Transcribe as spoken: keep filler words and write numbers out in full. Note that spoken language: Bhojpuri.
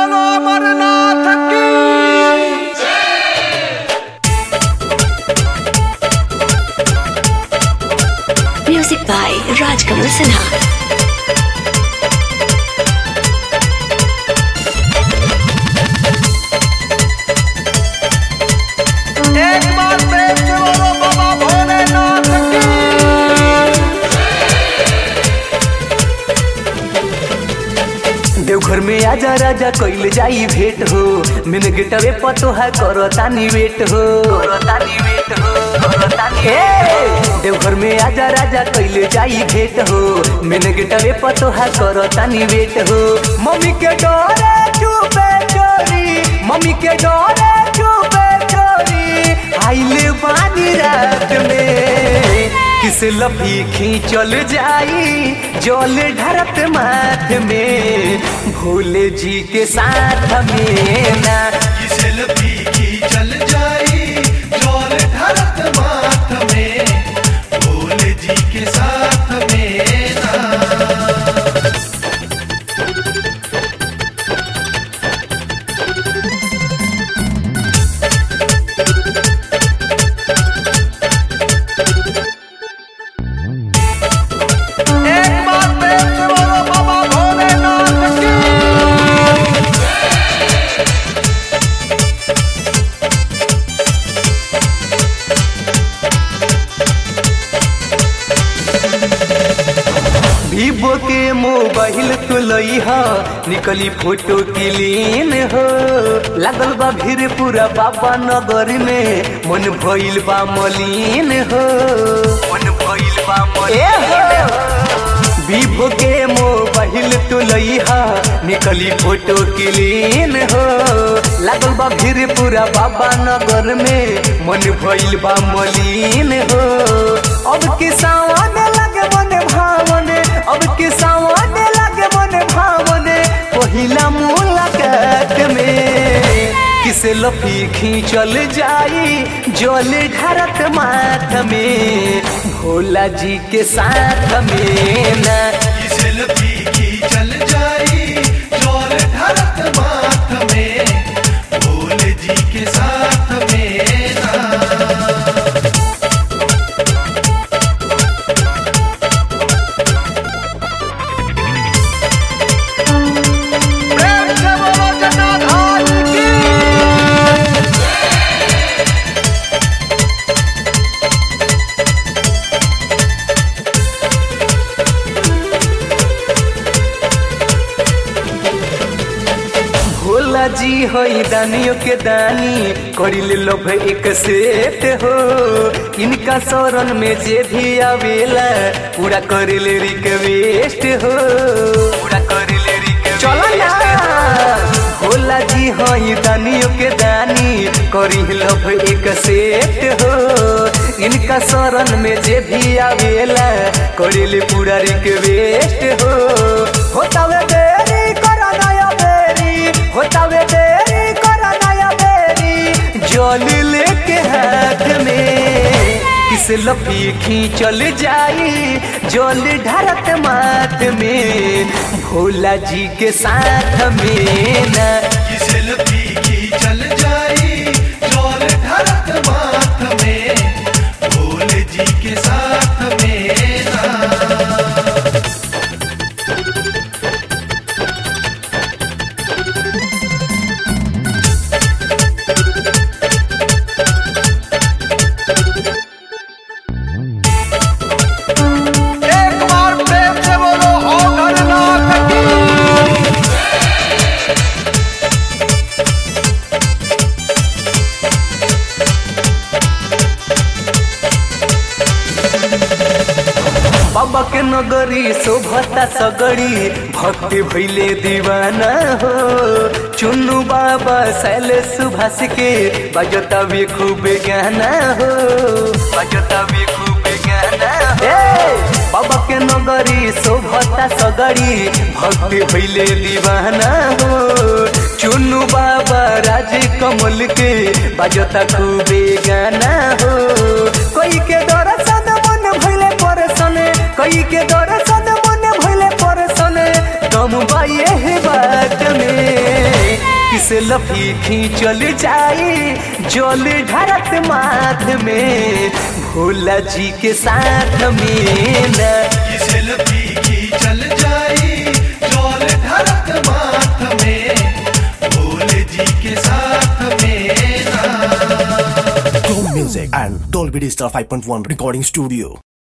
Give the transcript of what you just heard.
बोलो अमरनाथ की। Music by Rajkamal Sinha. एक बार प्रेम से बोलो बाबा भोलेनाथ की। देवघर में आजा राजा कइल जाई भेंट हो, मिन गेटवे पतोहा करो तानी वेट हो, करो तानी वेट हो, करो तानी ए देवघर में आजा राजा कइल जाई भेंट हो, मिन गेटवे पतोहा करो तानी वेट हो। मम्मी के डोरे चुपे चोरी, मम्मी के डोरे चुपे चोरी, आइले बानी रात में किस लफी खींचल जाई जल ढरत माथ में, भोले जी के साथ में ना किस लफी खींचल जाई जल ढरत माथ में, भोले जी के साथ में ना। एक बार प्रेम से बोलो बाबा भोलेनाथ की। वीवो के मोबाइल तो लई हा, निकली फोटो क्लीन हो, लागल बा भीड़ पूरा बाबा नगर में, मन भइल बा मलिन हो, मन भइल बा मलिन हो। वीवो के मोबाइल तो लई हा, निकली फोटो क्लीन हो, लागल बा भीड़ पूरा बाबा नगर में, मन भइल बा मलिन हो। अब के सावन लगे मन भावन, अब के सावन लगे मन भावन, पहिला मुलाकात में किसे लफी खींचल जाई जल ढरत माथ में, भोला जी के साथ में ना किस लफी खींचल जाई जल ढरत माथ में, भोले जी के साथ में ना। प्रेम से बोलो जटाधारी की। भोला जी हई दानियों के दानी, करिले लोभ एक सेट हो, इनका शरण में जे भी आवेला पूरा करिले रिक्वेस्ट हो, पूरा करिले रिक्वेस्ट। चलो ना भोला जी हई दानियों के दानी, करिले लोभ एक सेट हो, इनका शरण में जे भी आवेला करिले पूरा रिक्वेस्ट हो। होतावे देरी करा नया बेरी, होतावे देरी करा नया बेरी, जल लेके हाथ में किस लफी खींचल जाई जल ढरत माथ में, भोला जी के साथ में ना किस लफी खींचल जाई जल ढरत माथ में, भोले जी के साथ में ना। एक बार प्रेम से बोलो अमरनाथ की। बाबा के नगरी शोभता सगड़ी, भक्ति भइले दीवाना हो, चुन्नू बाबा शैले सुभाष के बजता भी खूब गाना हो, बजता भी खूब गाना हो। बाबा के नगरी शोभता सगड़ी, भक्ति भइले दीवाना हो, चुन्नू बाबा राज कमल के बजता खूब गाना हो। कोई के दर्शन मन भइले परसन, कोई के दर्शन मन भइले परसन, दम बाये है बात में किसे लफी खींचल जाई जल ढारत माथ में भोला जी के साथ में ना ये सेल्फी की चल जाई जल ढारत माथ में भोले जी के साथ में ना। Chrome Music and Dolby Digital five point one Recording Studio.